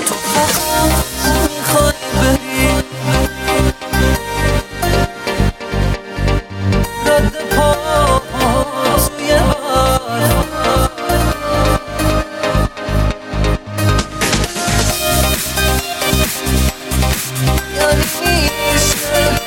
تو فقط میخوای بری رد پا توی برف یعنی میشه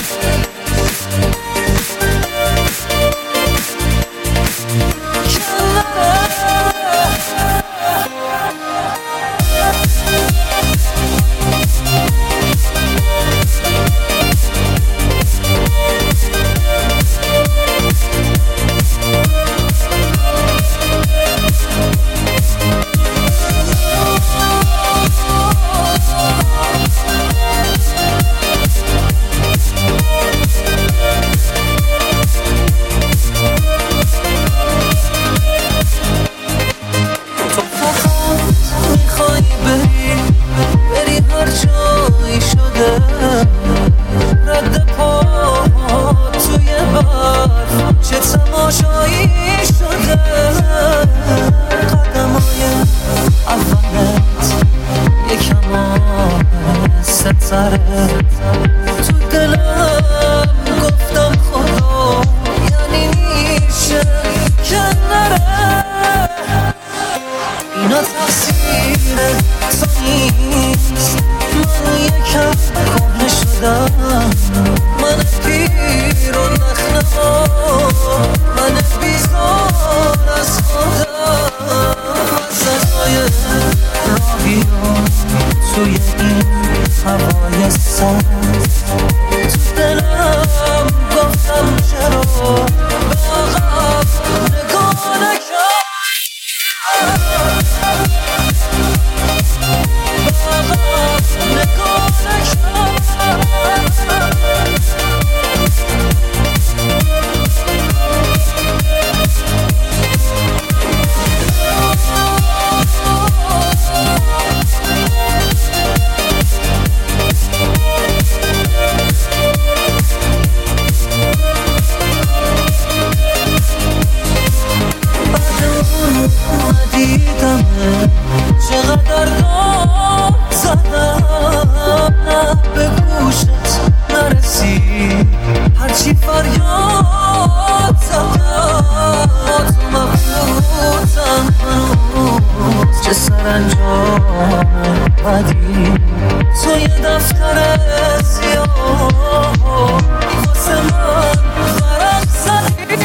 رد پا توی برف چه تماشایی شده قدمای اولت یکم ستاره تو دلم گفتم خدا یعنی میشه که نره اینا تقصیر تو نیست من یکم کهنه شدم من پیر و نخنما من بیزار از خودم مزنای راهی توی این هوای سرد تو دلم گفتم چرا به عقب نگاه نکرد چقدر داد زدم نه به گوشت نرسی هرچی فریاد زدم تو مبهوتم هنوز چه سرانجام بدی توی دفتر سیاه واسه من ورق زدی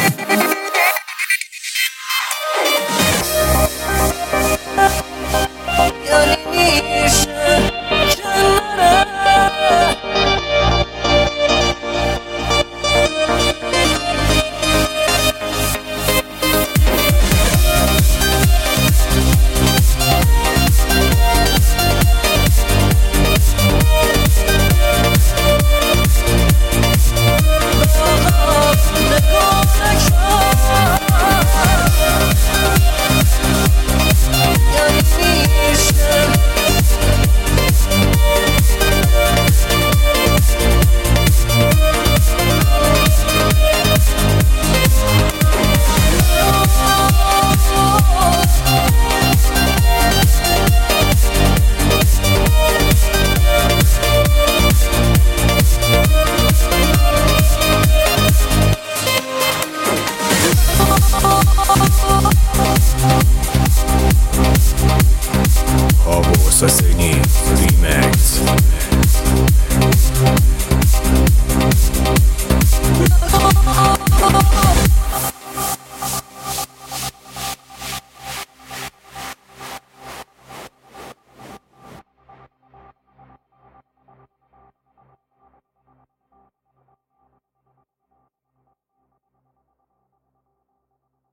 یعنی میشه که نره Assassini Remix